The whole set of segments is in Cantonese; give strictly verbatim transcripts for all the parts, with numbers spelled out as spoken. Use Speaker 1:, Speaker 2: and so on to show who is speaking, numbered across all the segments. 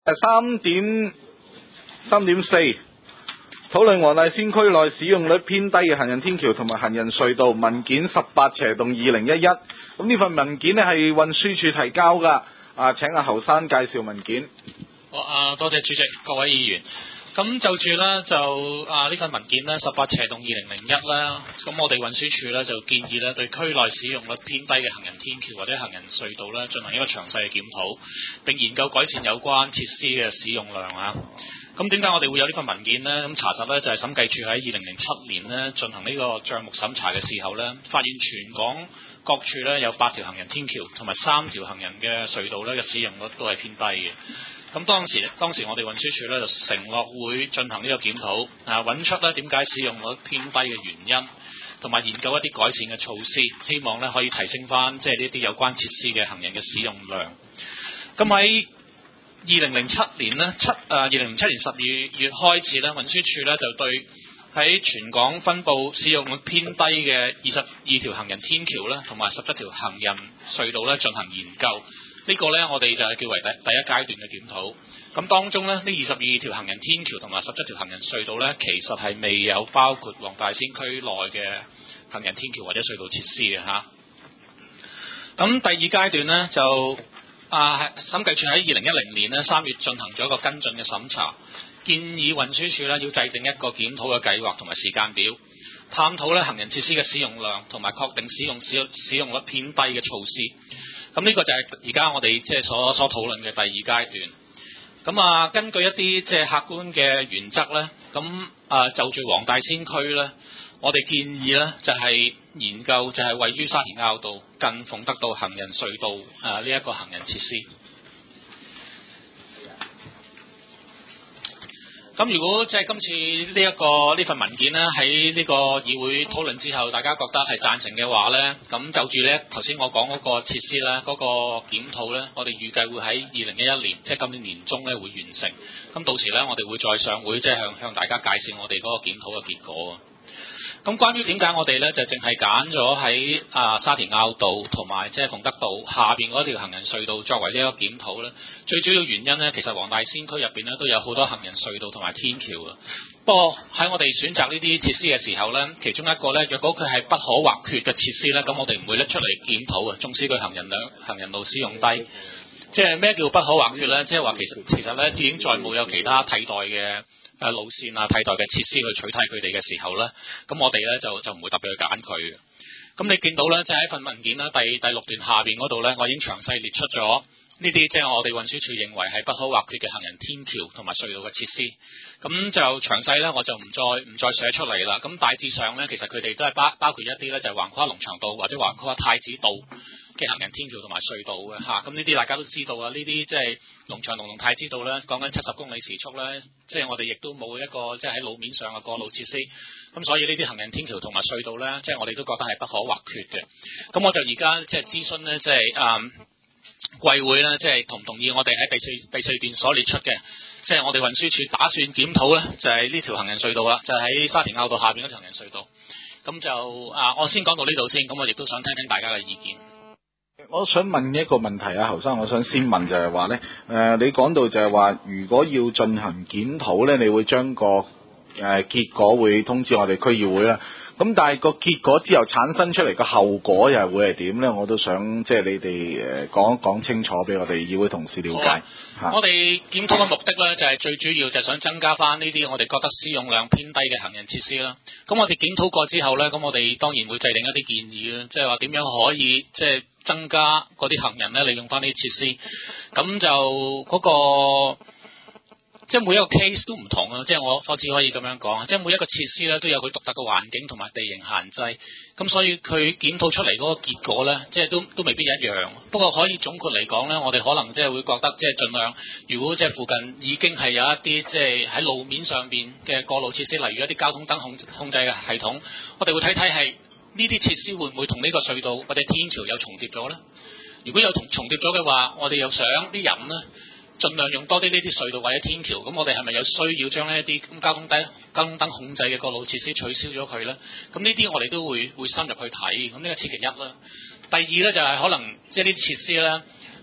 Speaker 1: 三點三點四，討論黃大仙區內使用率偏低嘅行人天橋同埋行人隧道文件十八斜洞二零一一。咁呢份文件呢係運輸署提交噶。啊，請阿侯生介紹文件。
Speaker 2: 好啊，多謝主席，各位議員。咁就住咧就啊呢份文件咧十八斜洞二零零一啦。咁我哋運輸署咧就建議咧對區內使用率偏低嘅行人天橋或者行人隧道咧進行一個詳細嘅檢討，並研究改善有關設施嘅使用量啊。咁點解我哋會有呢份文件呢？咁查實咧就係審計署喺二零零七年呢進行呢個帳目審查嘅時候咧，發現全港各處咧有八條行人天橋同埋三條行人嘅隧道咧嘅使用率都係偏低嘅。咁當時當時我哋運輸署咧就承諾會進行呢個檢討，啊揾出咧點解使用率偏低嘅原因，同埋研究一啲改善嘅措施，希望咧可以提升翻即係呢啲有關設施嘅行人嘅使用量。咁喺二零零七年呢，七誒二零零七年十二月開始咧，運輸署咧就對喺全港分佈使用率偏低嘅二十二條行人天橋咧，同埋十七條行人隧道咧進行研究。呢個呢，我哋就係叫為第第一階段嘅檢討。咁當中呢，呢二十二條行人天橋同埋十七條行人隧道呢，其實係未有包括黃大仙區內嘅行人天橋或者隧道設施嘅嚇。咁第二階段呢，就啊審計署喺二零一零年呢三月進行咗一個跟進嘅審查，建議運輸署呢要制定一個檢討嘅計劃同埋時間表，探討呢行人設施嘅使用量同埋確定使用使用使用率偏低嘅措施。咁呢個就係而家我哋即係所所討論嘅第二階段。咁啊，根據一啲即係客觀嘅原則咧，咁啊就住黃大仙區咧，我哋建議咧就係研究就係位於沙田坳道近鳳德道行人隧道啊呢一個行人設施。咁如果即係今次呢一個呢份文件呢，喺呢個議會討論之後，大家覺得係贊成嘅話呢，咁就住呢頭先我講嗰個設施呢，嗰個檢討呢，我哋預計會喺二零一一年，即係今年年中呢會完成。咁到時呢，我哋會再上會，即係向向大家介紹我哋嗰個檢討嘅結果。咁關於點解我哋呢就淨係揀咗喺啊沙田坳道同埋即係鳳德道下邊嗰條行人隧道作為呢一個檢討呢？最主要原因呢，其實黃大仙區入邊呢都有好多行人隧道同埋天橋啊。不過喺我哋選擇呢啲設施嘅時候呢，其中一個呢，若果佢係不可或缺嘅設施呢，咁我哋唔會拎出嚟檢討啊。縱使佢行人量行人路使用低，即係咩叫不可或缺呢？即係話其實其實呢已經再冇有其他替代嘅誒路線啊，替代嘅設施去取替佢哋嘅時候呢，咁我哋呢就就唔會特別去揀佢嘅。咁你見到呢，即係喺份文件啦，第第六段下邊嗰度呢，我已經詳細列出咗呢啲即係我哋運輸署認為係不可或缺嘅行人天橋同埋隧道嘅設施。咁就詳細呢，我就唔再唔再寫出嚟啦。咁大致上呢，其實佢哋都係包包括一啲呢，就係橫跨龍翔道或者橫跨太子道嘅行人天橋同埋隧道嘅嚇。咁呢啲大家都知道啊，呢啲即係龍翔道同太子道呢，講緊七十公里時速呢，即係我哋亦都冇一個即係喺路面上嘅過路設施。咁所以呢啲行人天橋同埋隧道呢，即係我哋都覺得係不可或缺嘅。咁我就而家即係諮詢呢，即係誒貴會呢，即係同唔同意我哋喺第四第四段所列出嘅，即係我哋運輸署打算檢討呢，就係呢條行人隧道啦，就係喺沙田坳道下邊嗰條行人隧道。咁就啊，我先講到呢度先，咁我亦都想聽聽大家嘅意見。
Speaker 1: 我想問一個問題啊，侯生，我想先問就係話呢，誒、呃，你講到就係話，如果要進行檢討呢，你會將個誒、呃、結果會通知我哋區議會啦。咁但係個結果之後產生出嚟個後果又係會係點呢？我都想即係你哋誒講一講清楚俾我哋議會同事了解。
Speaker 2: 啊、我哋檢討嘅目的呢，就係最主要就係想增加翻呢啲我哋覺得使用量偏低嘅行人設施啦。咁我哋檢討過之後呢，咁我哋當然會制定一啲建議啦，即係話點樣可以即係增加嗰啲行人呢利用翻呢啲設施。咁就嗰、嗰個。即係每一個 case 都唔同啊！即係我我只可以咁樣講，即係每一個設施咧都有佢獨特嘅環境同埋地形限制，咁所以佢檢討出嚟嗰個結果咧，即係都都未必一樣。不過可以總括嚟講咧，我哋可能即係會覺得即係盡量，如果即係附近已經係有一啲即係喺路面上邊嘅過路設施，例如一啲交通燈控控制嘅系統，我哋會睇睇係呢啲設施會唔會同呢個隧道或者天橋有重疊咗咧？如果有同重疊咗嘅話，我哋又想啲人咧，盡量用多啲呢啲隧道或者天橋，咁我哋係咪有需要將呢一啲交通燈、交通燈控制嘅過路設施取消咗佢呢？咁呢啲我哋都會會深入去睇，咁呢個此其一啦。第二呢，就係、是、可能即係呢啲設施呢，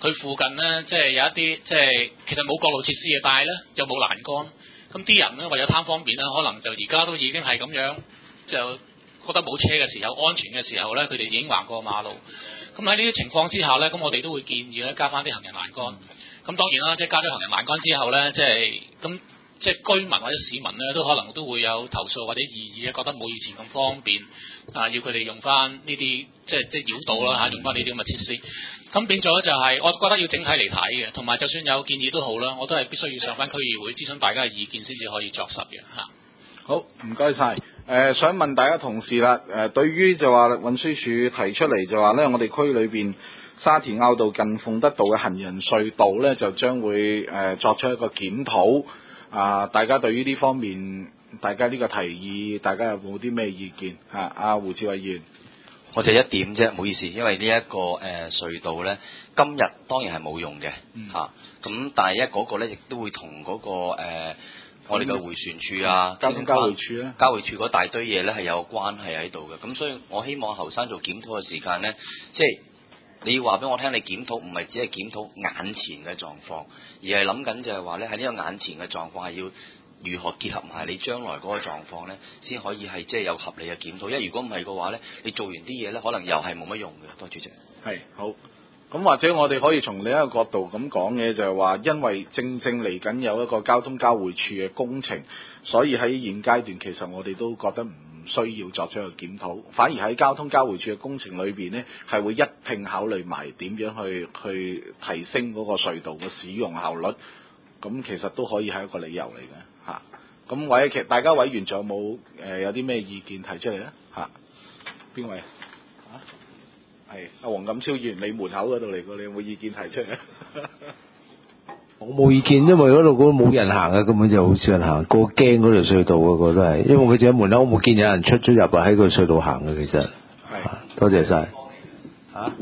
Speaker 2: 佢附近咧即係有一啲即係其實冇過路設施嘅，但係咧又冇欄杆。咁啲人咧為咗貪方便咧，可能就而家都已經係咁樣，就覺得冇車嘅時候、安全嘅時候咧，佢哋已經橫過馬路。咁喺呢啲情況之下咧，咁我哋都會建議咧加翻啲行人欄杆。咁當然啦，即係加咗行人欄杆之後咧，即係咁即係居民或者市民咧，都可能都會有投訴或者異議咧，覺得冇以前咁方便啊，要佢哋用翻呢啲即係即係繞道啦嚇，用翻呢啲咁嘅設施。咁變咗就係、是，我覺得要整體嚟睇嘅，同埋就算有建議都好啦，我都係必須要上翻區議會諮詢大家嘅意見先至可以作實嘅嚇。
Speaker 1: 好，唔該晒。誒、呃，想問大家同事啦，誒、呃，對於就話運輸署提出嚟就話咧，我哋區裏邊沙田坳道近鳳德道嘅行人隧道咧，就將會誒、呃、作出一個檢討。啊、呃，大家對於呢方面，大家呢個提議，大家有冇啲咩意見？嚇、啊，阿胡志偉議員。
Speaker 3: 我就一點啫，唔好意思，因為呢、這、一個誒、呃、隧道咧，今日當然係冇用嘅嚇。咁、
Speaker 1: 嗯
Speaker 3: 啊、但係一嗰個咧，亦都會同嗰、那個、呃、我哋嘅迴旋處啊、
Speaker 1: 交通交匯處咧、
Speaker 3: 交匯處嗰大堆嘢咧係有關係喺度嘅。咁所以我希望後生做檢討嘅時間咧，即係你要話俾我聽，你檢討唔係只係檢討眼前嘅狀況，而係諗緊就係話咧喺呢個眼前嘅狀況係要如何結合埋你將來嗰個狀況咧，先可以係即係有合理嘅檢討。因為如果唔係嘅話咧，你做完啲嘢咧，可能又係冇乜用嘅。多謝主席。
Speaker 1: 係好。咁或者我哋可以從另一個角度咁講嘅，就係話，因為正正嚟緊有一個交通交匯處嘅工程，所以喺現階段其實我哋都覺得唔需要作出一個檢討，反而喺交通交匯處嘅工程裏邊呢，係會一併考慮埋點樣去去提升嗰個隧道嘅使用效率。咁其實都可以係一個理由嚟嘅嚇。咁或者其實大家委員仲有冇誒有啲咩、呃、意見提出嚟咧嚇？邊位？係阿黃錦超議員，你門口嗰度嚟過，你有冇意見提出嚟？
Speaker 4: 我冇意見，因為嗰度嗰度冇人行嘅，根本就好少人行，個驚嗰條隧道啊，我覺得係，因為佢就喺門口，我冇見有人出咗入啊，喺個隧道行嘅，其實係，多謝晒。
Speaker 1: 嚇、啊？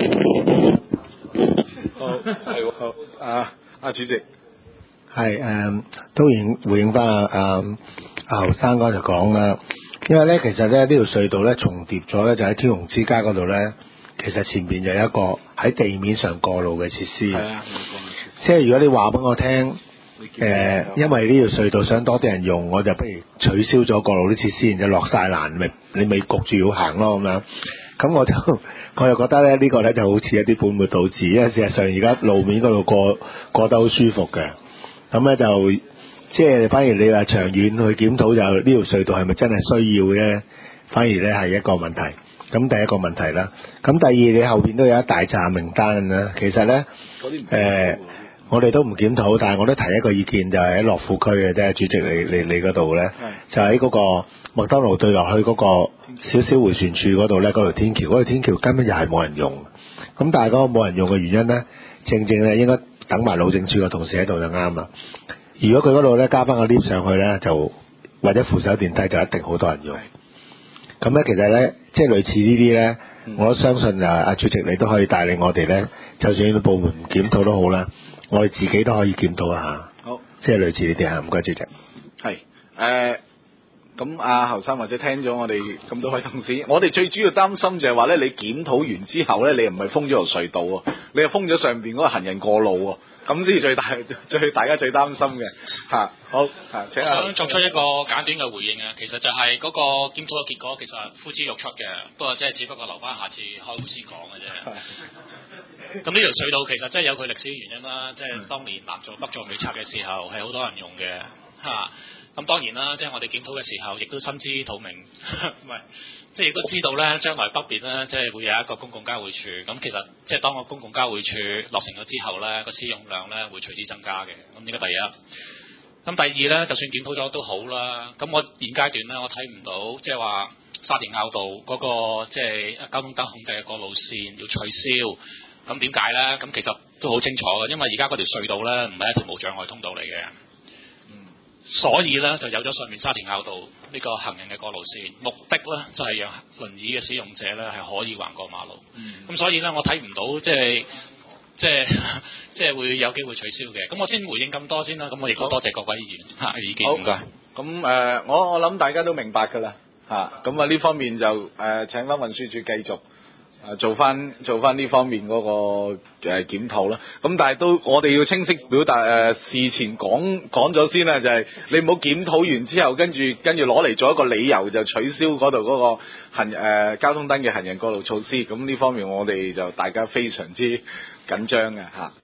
Speaker 1: 好係好啊，阿主席
Speaker 5: 係誒，當然回應翻阿阿阿侯生剛才講啦，因為咧其實咧呢條隧道咧重疊咗咧，就喺天虹之街嗰度咧。其實前邊就有一個喺地面上過路嘅設施，
Speaker 1: 啊、
Speaker 5: 即係如果你話俾我聽，誒、呃，因為呢條隧道想多啲人用，我就不如取消咗過路啲設施，然之後落晒欄，咪你咪焗住要行咯咁樣。咁我就我又覺得咧呢、呢個咧就好似一啲本末倒置，因為事實上而家路面嗰度過過得好舒服嘅，咁咧就即係反而你話長遠去檢討就呢條隧道係咪真係需要咧？反而咧係一個問題。咁第一個問題啦，咁第二你後邊都有一大紮名單啦。其實咧，誒、呃，我哋都唔檢討，但係我都提一個意見，就係喺樂富區嘅啫。主席你你你嗰度咧，就喺嗰個麥當勞對落去嗰個少少迴旋處嗰度咧，嗰條天橋，嗰條天橋根本就係冇人用。咁但係嗰個冇人用嘅原因咧，正正咧應該等埋路政署嘅同事喺度就啱啦。如果佢嗰度咧加翻個 lift 上去咧，就或者扶手電梯就一定好多人用。咁咧，其實咧，即係類似呢啲咧，嗯、我都相信啊，阿主席你都可以帶領我哋咧，就算部門唔檢討都好啦，我哋自己都可以檢討一下。好，即係類似呢啲嚇，唔該主席。係
Speaker 1: 誒，咁阿侯生或者聽咗我哋咁多位同事，我哋最主要擔心就係話咧，你檢討完之後咧，你又唔係封咗條隧道喎，你係封咗上邊嗰個行人過路喎。咁先至最大最大家最擔心嘅嚇、啊，好嚇、啊，請
Speaker 2: 我想作出一個簡短嘅回應啊。其實就係嗰個檢討嘅結果，其實呼之欲出嘅，不過即係只不過留翻下次開會先講嘅啫。咁呢條隧道其實真係有佢歷史原因啦，即係當年南造北造女拆嘅時候係好多人用嘅嚇。咁、啊、當然啦，即係我哋檢討嘅時候，亦都心知肚明，唔係。即係亦都知道咧，將來北邊咧，即係會有一個公共交匯處。咁其實即係當個公共交匯處落成咗之後咧，個使用量咧會隨之增加嘅。咁呢個第一。咁第二咧，就算檢討咗都好啦。咁我現階段咧，我睇唔到即係話沙田坳道嗰個即係交通燈控制嘅個路線要取消。咁點解咧？咁其實都好清楚嘅，因為而家嗰條隧道咧唔係一條無障礙通道嚟嘅。所以咧就有咗上面沙田坳道呢個行人嘅過路線，目的咧就係、是、讓輪椅嘅使用者咧係可以橫過馬路。咁、嗯、所以咧我睇唔到即係即係即係會有機會取消嘅。咁我先回應咁多先啦。咁我亦都多謝各位議員嚇嘅意見。
Speaker 1: 好唔該。咁誒、呃，我我諗大家都明白㗎啦嚇。咁啊呢方面就誒、呃、請翻運輸署繼續啊，做翻做翻呢方面嗰、那個誒檢討啦。咁但係都我哋要清晰表達誒、呃，事前講講咗先啦，就係、是、你唔好檢討完之後，跟住跟住攞嚟做一個理由就取消嗰度嗰個行誒、呃、交通燈嘅行人過路措施。咁呢方面我哋就大家非常之緊張嘅嚇。